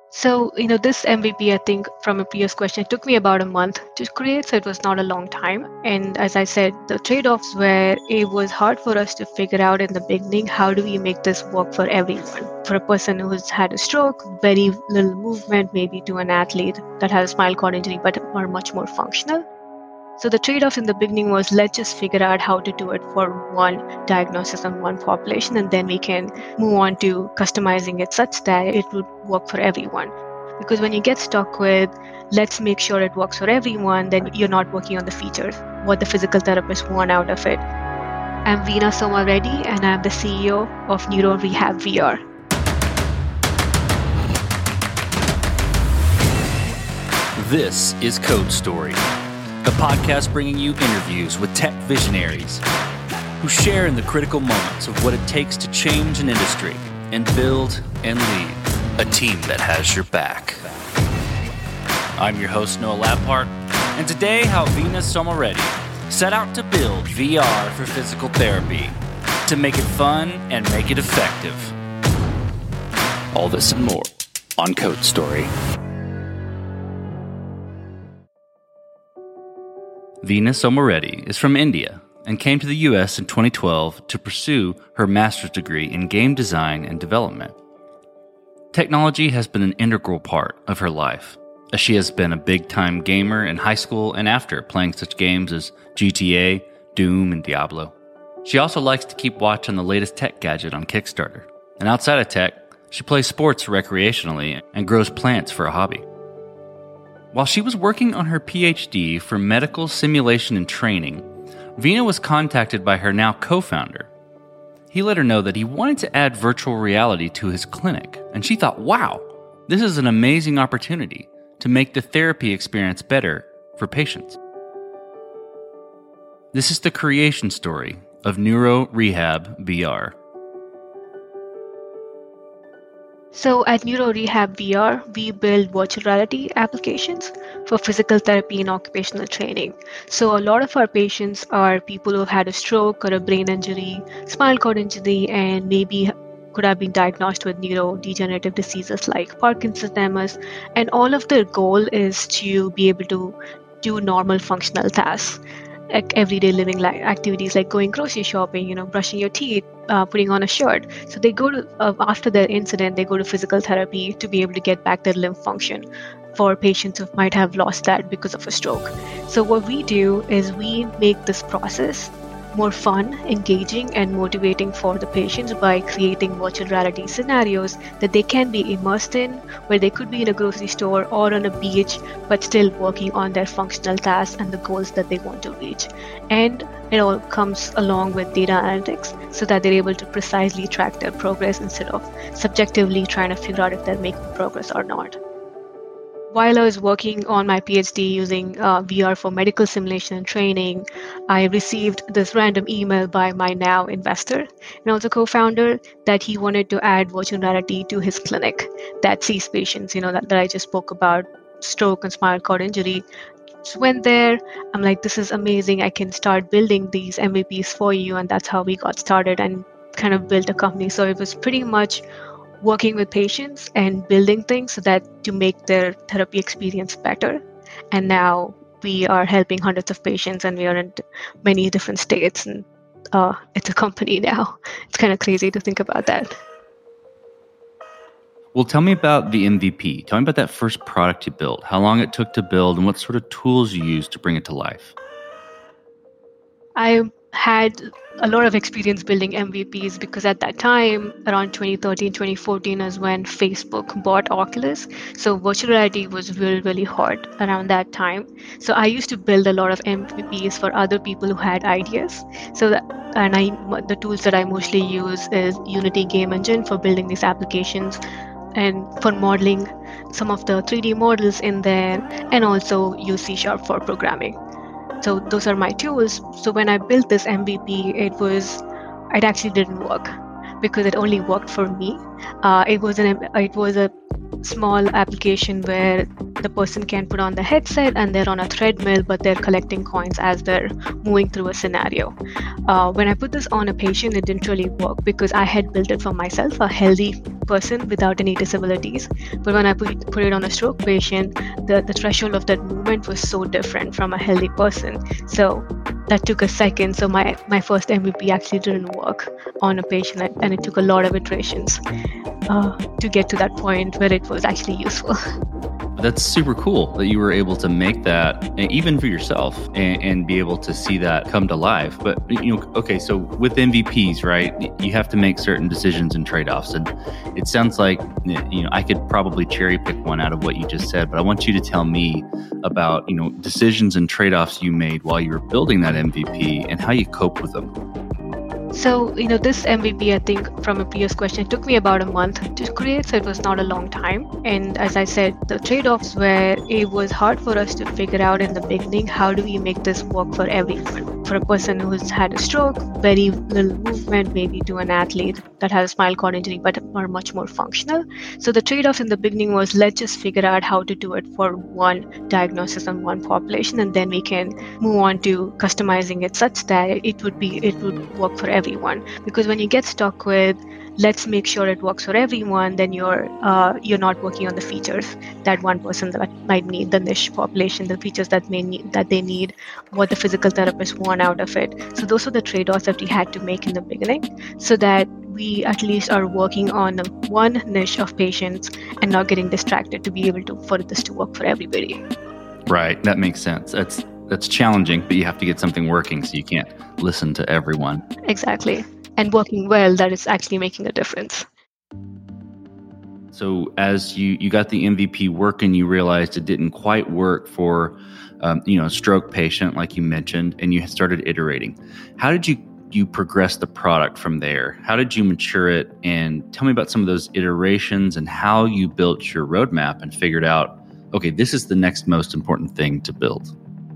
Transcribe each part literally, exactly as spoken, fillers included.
So, you know, this M V P, I think from a previous question, it took me about a month to create, so it was not a long time. And as I said, the trade offs were it was hard for us to figure out in the beginning how do we make this work for everyone. For a person who's had a stroke, very little movement, maybe to an athlete that has a spinal cord injury but are much more functional. So the trade off in the beginning was let's just figure out how to do it for one diagnosis on one population, and then we can move on to customizing it such that it would work for everyone. Because when you get stuck with let's make sure it works for everyone, then you're not working on the features, what the physical therapist want out of it. I'm Veena Somareddy, and I'm the C E O of Neuro Rehab V R. This is Code Story, the podcast bringing you interviews with tech visionaries who share in the critical moments of what it takes to change an industry and build and lead a team that has your back. I'm your host, Noah Laphart, and today how Veena Somareddy set out to build V R for physical therapy to make it fun and make it effective. All this and more on Code Story. Veena Somareddy is from India and came to the U S in twenty twelve to pursue her master's degree in game design and development. Technology has been an integral part of her life, as she has been a big-time gamer in high school and after, playing such games as G T A, Doom, and Diablo. She also likes to keep watch on the latest tech gadget on Kickstarter. And outside of tech, she plays sports recreationally and grows plants for a hobby. While she was working on her P H D for medical simulation and training, Veena was contacted by her now co-founder. He let her know that he wanted to add virtual reality to his clinic, and she thought, wow, this is an amazing opportunity to make the therapy experience better for patients. This is the creation story of Neuro Rehab V R. So at Neuro Rehab V R, we build virtual reality applications for physical therapy and occupational training. So a lot of our patients are people who have had a stroke or a brain injury, spinal cord injury, and maybe could have been diagnosed with neurodegenerative diseases like Parkinson's, M S, and all of their goal is to be able to do normal functional tasks, like everyday living like activities like going grocery shopping, you know, brushing your teeth, uh, putting on a shirt. So they go to, uh, after their incident, they go to physical therapy to be able to get back their limb function for patients who might have lost that because of a stroke. So what we do is we make this process more fun, engaging, and motivating for the patients by creating virtual reality scenarios that they can be immersed in, where they could be in a grocery store or on a beach, but still working on their functional tasks and the goals that they want to reach. And it all comes along with data analytics so that they're able to precisely track their progress instead of subjectively trying to figure out if they're making progress or not. While I was working on my P H D using uh, V R for medical simulation and training, I received this random email by my now investor and also co-founder that he wanted to add virtual reality to his clinic that sees patients, you know, that, that I just spoke about, stroke and spinal cord injury. So went there, I'm like, this is amazing. I can start building these M V Ps for you. And that's how we got started and kind of built a company. So it was pretty much working with patients and building things so that to make their therapy experience better. And now we are helping hundreds of patients and we are in many different states, and uh, it's a company now. It's kind of crazy to think about that. Well, tell me about the M V P. Tell me about that first product you built, how long it took to build, and what sort of tools you used to bring it to life. I had a lot of experience building M V Ps because at that time, around twenty thirteen, twenty fourteen is when Facebook bought Oculus. So virtual reality was really, really hot around that time. So I used to build a lot of M V Ps for other people who had ideas. So that, and I, the tools that I mostly use is Unity Game Engine for building these applications and for modeling some of the three D models in there, and also use C Sharp for programming. So those are my tools. So when I built this M V P, it was, it actually didn't work because it only worked for me. Uh, it was an, it was a small application where the person can put on the headset and they're on a treadmill, but they're collecting coins as they're moving through a scenario. Uh, when I put this on a patient, it didn't really work because I had built it for myself, a healthy person without any disabilities. But when I put, put it on a stroke patient, the, the threshold of that movement was so different from a healthy person. So that took a second. So my, my first M V P actually didn't work on a patient, and it took a lot of iterations uh, to get to that point where it was actually useful. That's super cool that you were able to make that, even for yourself, and, and be able to see that come to life. But, you know, okay, so with M V Ps, right, you have to make certain decisions and trade-offs. And it sounds like, you know, I could probably cherry pick one out of what you just said, but I want you to tell me about, you know, decisions and trade-offs you made while you were building that M V P and how you cope with them. So, you know, this M V P, I think from a previous question, it took me about a month to create, so it was not a long time. And as I said, the trade-offs were, it was hard for us to figure out in the beginning, how do we make this work for everyone? For a person who's had a stroke, very little movement, maybe to an athlete that has a spinal cord injury, but are much more functional. So the trade-off in the beginning was, let's just figure out how to do it for one diagnosis and one population, and then we can move on to customizing it such that it would be, it would work for everyone. everyone because when you get stuck with let's make sure it works for everyone, then you're uh, you're not working on the features that one person that might need, the niche population, the features that may need that they need, what the physical therapists want out of it. So those are the trade-offs that we had to make in the beginning, so that we at least are working on one niche of patients and not getting distracted to be able to for this to work for everybody. Right, that makes sense. That's That's challenging, but you have to get something working, so you can't listen to everyone. Exactly. And working well, that is actually making a difference. So as you, you got the M V P working, you realized it didn't quite work for um, you know, a stroke patient, like you mentioned, and you started iterating. How did you, you progress the product from there? How did you mature it? And tell me about some of those iterations and how you built your roadmap and figured out, okay, this is the next most important thing to build.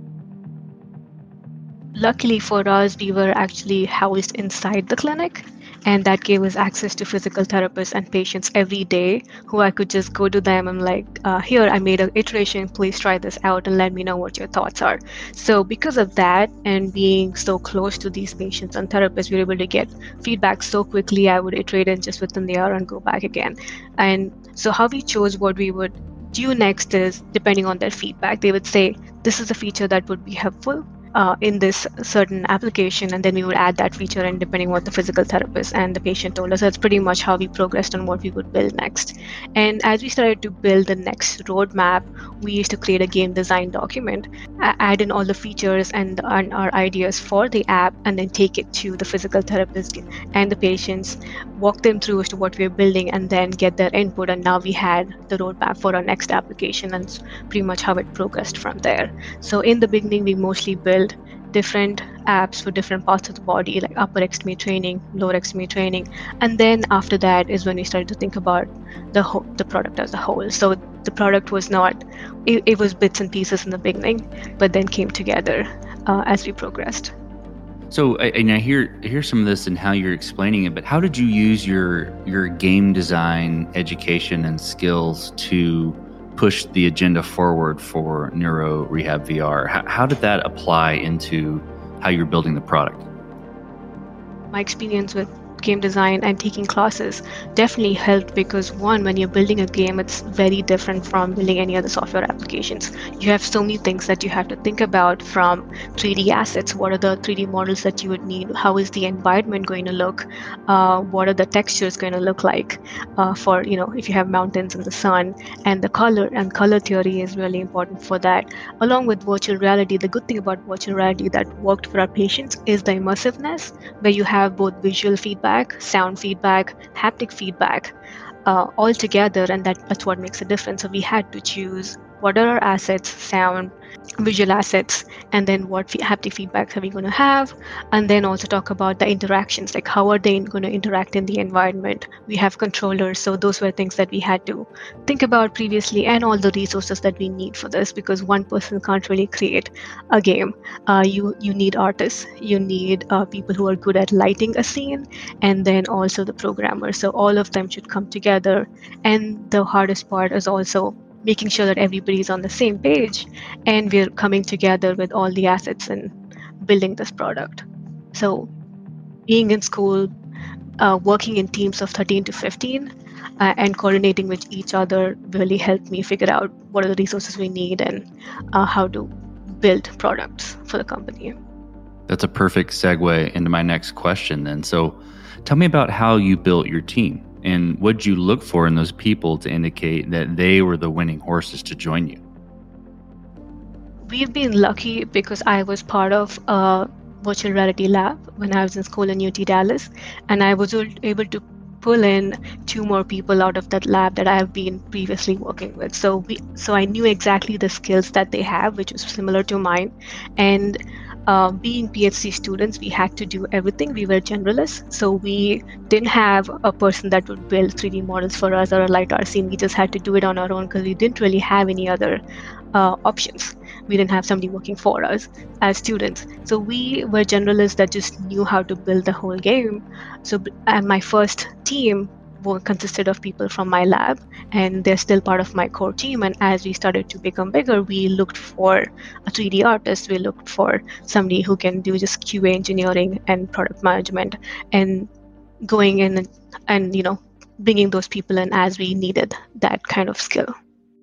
Luckily for us, we were actually housed inside the clinic, and that gave us access to physical therapists and patients every day who I could just go to them and like, uh, here, I made an iteration, please try this out and let me know what your thoughts are. So because of that and being so close to these patients and therapists, we were able to get feedback so quickly. I would iterate it just within the hour and go back again. And so how we chose what we would do next is depending on their feedback. They would say, this is a feature that would be helpful Uh, in this certain application, and then we would add that feature and depending what the physical therapist and the patient told us. That's pretty much how we progressed on what we would build next. And as we started to build the next roadmap, we used to create a game design document, add in all the features and, and our ideas for the app, and then take it to the physical therapist and the patients, walk them through as to what we're building, and then get their input. And now we had the roadmap for our next application, and it's pretty much how it progressed from there. So in the beginning, we mostly built different apps for different parts of the body, like upper extremity training, lower extremity training, and then after that is when we started to think about the whole, the product as a whole. So the product was not, it, it was bits and pieces in the beginning, but then came together uh, as we progressed. So, and I hear hear some of this in how you're explaining it, but how did you use your your game design education and skills to push the agenda forward for Neuro Rehab V R? How, how did that apply into how you're building the product? My experience with game design and taking classes definitely helped, because one, when you're building a game, it's very different from building any other software applications. You have so many things that you have to think about, from three D assets. What are the three D models that you would need? How is the environment going to look? Uh, what are the textures going to look like uh, for, you know, if you have mountains in the sun? And the color and color theory is really important for that. Along with virtual reality, the good thing about virtual reality that worked for our patients is the immersiveness, where you have both visual feedback, sound feedback, haptic feedback uh, all together, and that, that's what makes a difference. So we had to choose what are our assets, sound, visual assets, and then what haptic feedbacks are we going to have, and then also talk about the interactions, like how are they going to interact in the environment. We have controllers, so those were things that we had to think about previously, and all the resources that we need for this, because one person can't really create a game. Uh, you you need artists, you need uh, people who are good at lighting a scene, and then also the programmers. So all of them should come together, and the hardest part is also making sure that everybody's on the same page and we're coming together with all the assets and building this product. So being in school, uh, working in teams of thirteen to fifteen, uh, and coordinating with each other really helped me figure out what are the resources we need and uh, how to build products for the company. That's a perfect segue into my next question then. So tell me about how you built your team and what did you look for in those people to indicate that they were the winning horses to join you? We've been lucky because I was part of a virtual reality lab when I was in school in U T Dallas, and I was able to pull in two more people out of that lab that I have been previously working with. So we, so I knew exactly the skills that they have, which was similar to mine. And uh, being PhD students, we had to do everything. We were generalists, so we didn't have a person that would build three D models for us or a LiDAR scene. We just had to do it on our own because we didn't really have any other uh, options. We didn't have somebody working for us as students. So we were generalists that just knew how to build the whole game. So and my first team consisted of people from my lab, and they're still part of my core team. And as we started to become bigger, we looked for a three D artist. We looked for somebody who can do just Q A engineering and product management, and going in and, and you know, bringing those people in as we needed that kind of skill.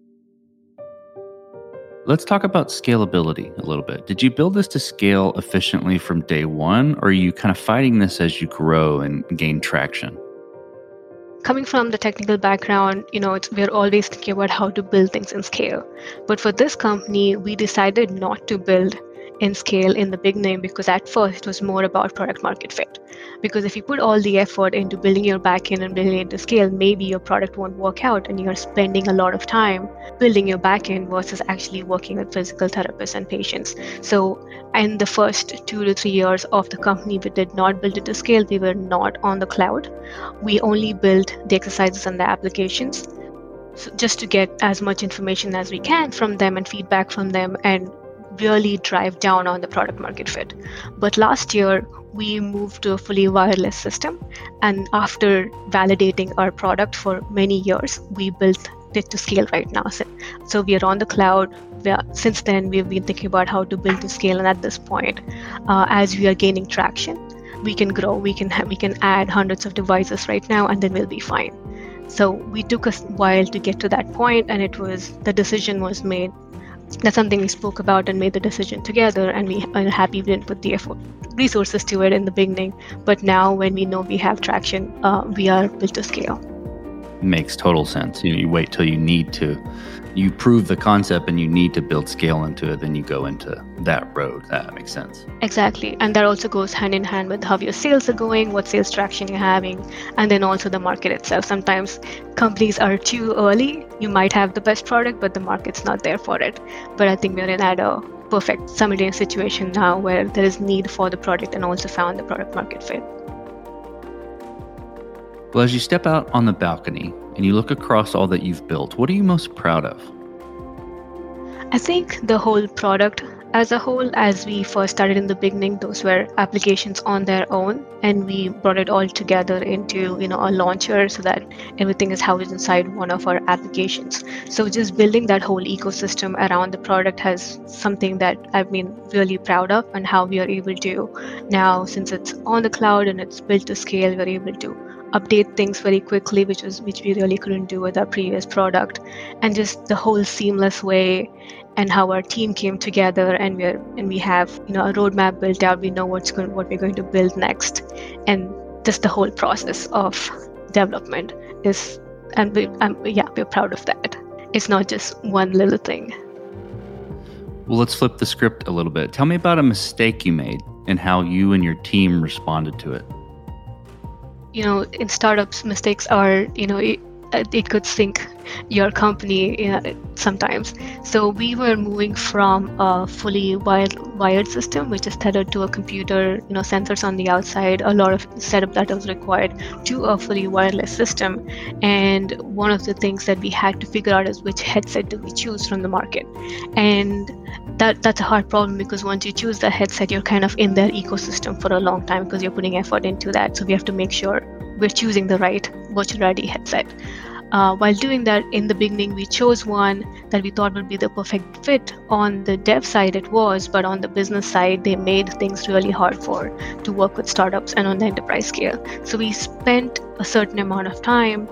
Let's talk about scalability a little bit. Did you build this to scale efficiently from day one, or are you kind of fighting this as you grow and gain traction? Coming from the technical background, you know, it's, we're always thinking about how to build things in scale. But for this company, we decided not to build in scale in the beginning because at first it was more about product market fit. Because if you put all the effort into building your backend and building it to scale, maybe your product won't work out and you're spending a lot of time building your backend versus actually working with physical therapists and patients. So in the first two to three years of the company, we did not build it to scale. We were not on the cloud. We only built the exercises and the applications, so just to get as much information as we can from them and feedback from them and really drive down on the product market fit. But last year, we moved to a fully wireless system. And after validating our product for many years, we built it to scale right now. So, so we are on the cloud. We are, since then, we've been thinking about how to build to scale. And at this point, uh, as we are gaining traction, we can grow. We can have, we can add hundreds of devices right now, and then we'll be fine. So we took a while to get to that point, and it was the decision was made. That's something we spoke about and made the decision together, and we are happy we didn't put the effort, resources to it in the beginning. But now when we know we have traction, uh, we are built to scale. Makes total sense. You know, you wait till you need to, you prove the concept and you need to build scale into it, then you go into that road. That makes sense. Exactly. And that also goes hand in hand with how your sales are going, what sales traction you're having, and then also the market itself. Sometimes companies are too early. You might have the best product, but the market's not there for it. But I think we're in at a perfect simultaneous situation now where there is need for the product and also found the product market fit. Well, as you step out on the balcony and you look across all that you've built, what are you most proud of? I think the whole product as a whole, as we first started in the beginning, those were applications on their own, and we brought it all together into, you know, a launcher so that everything is housed inside one of our applications. So just building that whole ecosystem around the product has something that I've been really proud of, and how we are able to now, since it's on the cloud and it's built to scale, we're able to update things very quickly, which was which we really couldn't do with our previous product, and just the whole seamless way and how our team came together, and we're and we have, you know, a roadmap built out. We know what's going what we're going to build next, and just the whole process of development is, and we um, yeah we're proud of that. It's not just one little thing. Well, let's flip the script a little bit. Tell me about a mistake you made and how you and your team responded to it. You know, in startups, mistakes are, you know, it, it could sink your company, you know, sometimes. So we were moving from a fully wired, wired system, which is tethered to a computer, you know, sensors on the outside, a lot of setup that was required, to a fully wireless system. And one of the things that we had to figure out is which headset do we choose from the market. And that that's a hard problem, because once you choose the headset, you're kind of in their ecosystem for a long time because you're putting effort into that. So we have to make sure we're choosing the right virtual reality headset. Uh, while doing that, in the beginning, we chose one that we thought would be the perfect fit. On the dev side, it was, but on the business side, they made things really hard for to work with startups and on the enterprise scale. So we spent a certain amount of time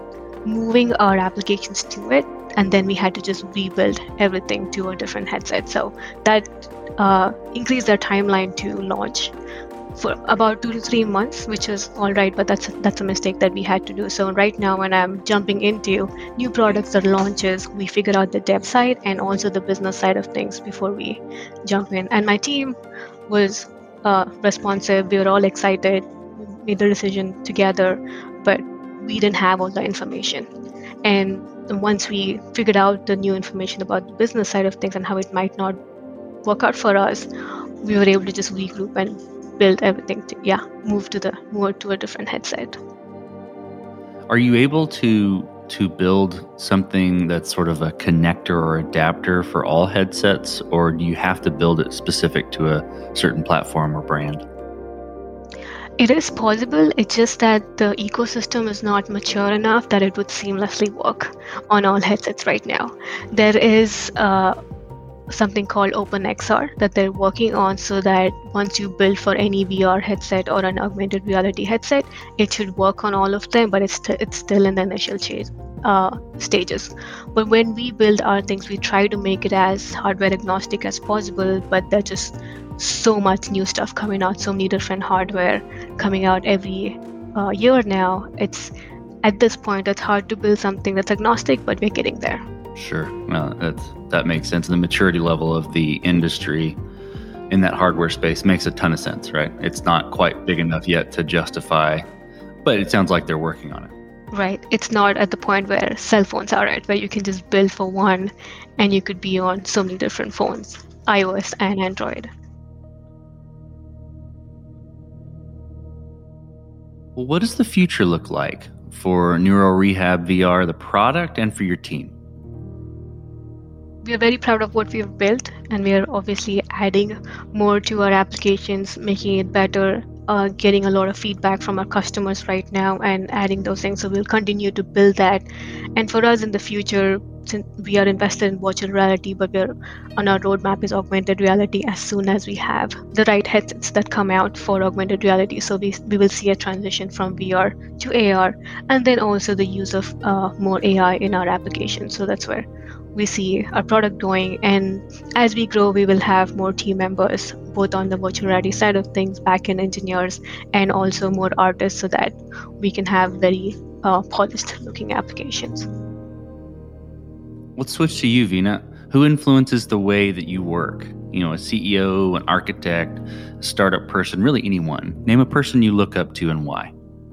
moving our applications to it, and then we had to just rebuild everything to a different headset. So that uh, increased our timeline to launch for about two to three months, which is all right, but that's that's a mistake that we had to do. So right now, when I'm jumping into new products or launches, we figure out the dev side and also the business side of things before we jump in. And my team was uh, responsive. We were all excited, made the decision together, but we didn't have all the information. And once we figured out the new information about the business side of things and how it might not work out for us, we were able to just regroup and build everything to, yeah, move to the more to a different headset. Are you able to to build something that's sort of a connector or adapter for all headsets, or do you have to build it specific to a certain platform or brand? It is possible. It's just that the ecosystem is not mature enough that it would seamlessly work on all headsets right now. There is uh, something called OpenXR that they're working on, so that once you build for any V R headset or an augmented reality headset, it should work on all of them, but it's, st- it's still in the initial ch- uh, stages. But when we build our things, we try to make it as hardware agnostic as possible, but there's just so much new stuff coming out, so many different hardware coming out every uh, year now. It's at this point, it's hard to build something that's agnostic, but we're getting there. Sure. Well, that's, that makes sense. And the maturity level of the industry in that hardware space makes a ton of sense, right? It's not quite big enough yet to justify, but it sounds like they're working on it. Right. It's not at the point where cell phones are at, where you can just build for one and you could be on so many different phones, iOS and Android. Well, what does the future look like for NeuroRehab V R, the product, and for your team? We are very proud of what we have built, and we are obviously adding more to our applications, making it better, uh, getting a lot of feedback from our customers right now and adding those things. So we'll continue to build that. And for us in the future, since we are invested in virtual reality, but we're on our roadmap is augmented reality as soon as we have the right headsets that come out for augmented reality. So we, we will see a transition from V R to A R, and then also the use of uh, more A I in our application. So that's where we see our product going. And as we grow, we will have more team members, both on the virtual reality side of things, backend engineers, and also more artists, so that we can have very uh, polished looking applications. Let's switch to you, Veena. Who influences the way that you work? You know, a C E O, an architect, a startup person, really anyone. Name a person you look up to and why.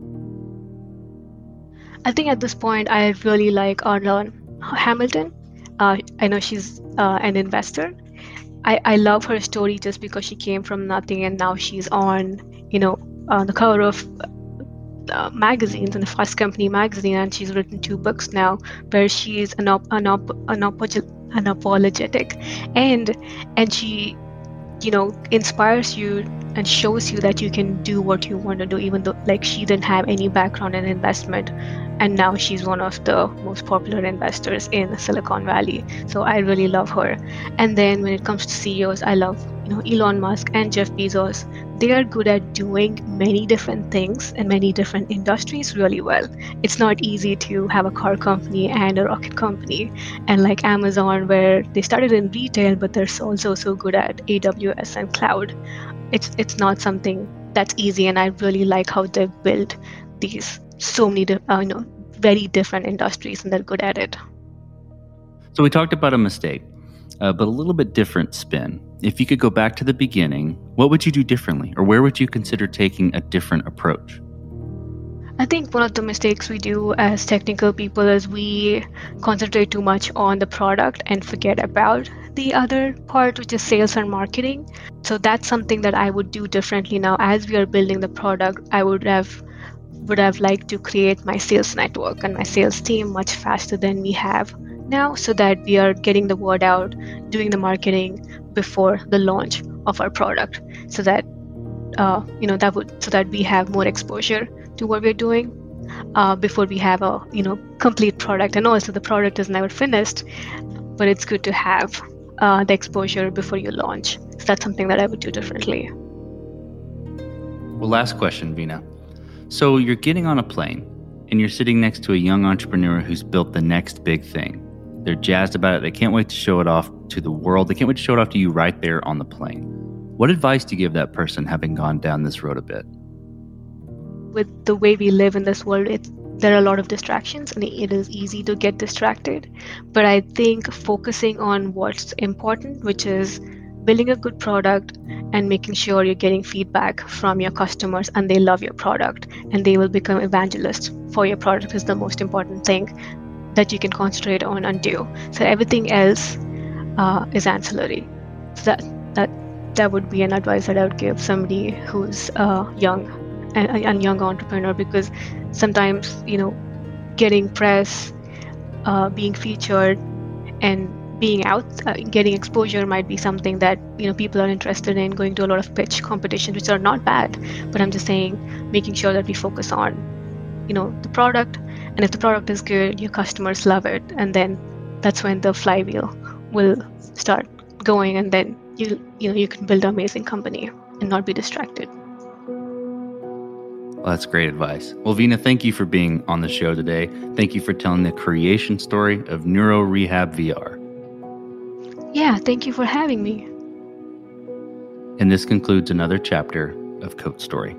I think at this point, I really like Arlan Hamilton. Uh, I know she's uh, an investor. I, I love her story just because she came from nothing and now she's on, you know, on the cover of uh, magazines, in the Fast Company magazine, and she's written two books now where she's an op- an op- an unapologetic, and and she, you know, inspires you and shows you that you can do what you want to do, even though like she didn't have any background in investment, and now she's one of the most popular investors in Silicon Valley. So I really love her. And then when it comes to C E Os, I love, you know, Elon Musk and Jeff Bezos. They are good at doing many different things in many different industries really well. It's not easy to have a car company and a rocket company, and like Amazon, where they started in retail, but they're also so good at A W S and cloud. It's it's not something that's easy, and I really like how they've built these so many uh, you know very different industries, and they're good at it. So we talked about a mistake, uh, but a little bit different spin. If you could go back to the beginning, what would you do differently, or where would you consider taking a different approach? I think one of the mistakes we do as technical people is we concentrate too much on the product and forget about the other part, which is sales and marketing. So that's something that I would do differently now. As we are building the product, I would have would have liked to create my sales network and my sales team much faster than we have now, so that we are getting the word out, doing the marketing before the launch of our product, so that uh, you know that would so that we have more exposure to what we're doing uh, before we have a you know complete product. And also the product is never finished, but it's good to have uh, the exposure before you launch. So that's something that I would do differently. Well, last question, Veena. So you're getting on a plane and you're sitting next to a young entrepreneur who's built the next big thing. They're jazzed about it. They can't wait to show it off to the world. They can't wait to show it off to you right there on the plane. What advice do you give that person having gone down this road a bit? With the way we live in this world, it's there are a lot of distractions and it is easy to get distracted. But I think focusing on what's important, which is building a good product and making sure you're getting feedback from your customers and they love your product and they will become evangelists for your product, is the most important thing that you can concentrate on and do. So everything else uh, is ancillary. So that, that, that would be an advice that I would give somebody who's uh, young and a young entrepreneur, because sometimes, you know, getting press, uh, being featured, and being out, uh, getting exposure might be something that, you know, people are interested in. Going to a lot of pitch competitions, which are not bad, but I'm just saying, making sure that we focus on, you know, the product, and if the product is good, your customers love it, and then that's when the flywheel will start going, and then you, you know, you can build an amazing company and not be distracted. Well, that's great advice. Well, Veena, thank you for being on the show today. Thank you for telling the creation story of NeuroRehab V R. Yeah, thank you for having me. And this concludes another chapter of Code Story.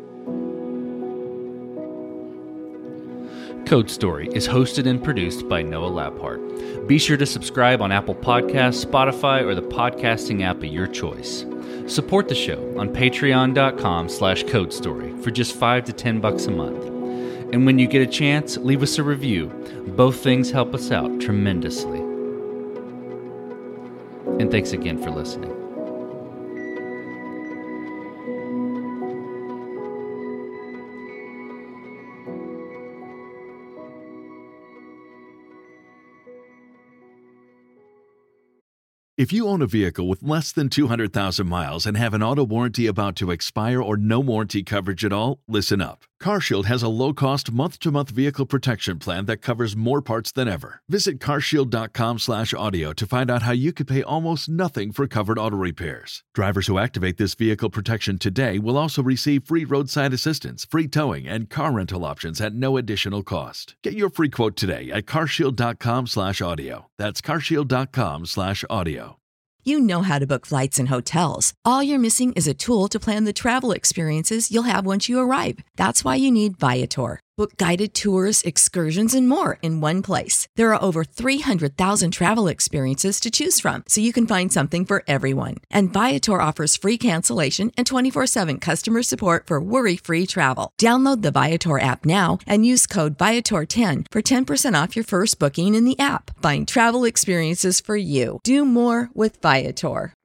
Code Story is hosted and produced by Noah Labhart. Be sure to subscribe on Apple Podcasts, Spotify, or the podcasting app of your choice. Support the show on patreon.com slash code story for just five to ten bucks a month. And when you get a chance, leave us a review. Both things help us out tremendously. And thanks again for listening. If you own a vehicle with less than two hundred thousand miles and have an auto warranty about to expire or no warranty coverage at all, listen up. CarShield has a low-cost month-to-month vehicle protection plan that covers more parts than ever. Visit carshield.com slash audio to find out how you could pay almost nothing for covered auto repairs. Drivers who activate this vehicle protection today will also receive free roadside assistance, free towing, and car rental options at no additional cost. Get your free quote today at carshield.com slash audio. That's carshield.com slash audio. You know how to book flights and hotels. All you're missing is a tool to plan the travel experiences you'll have once you arrive. That's why you need Viator. Book guided tours, excursions, and more in one place. There are over three hundred thousand travel experiences to choose from, so you can find something for everyone. And Viator offers free cancellation and twenty-four seven customer support for worry-free travel. Download the Viator app now and use code Viator ten for ten percent off your first booking in the app. Find travel experiences for you. Do more with Viator.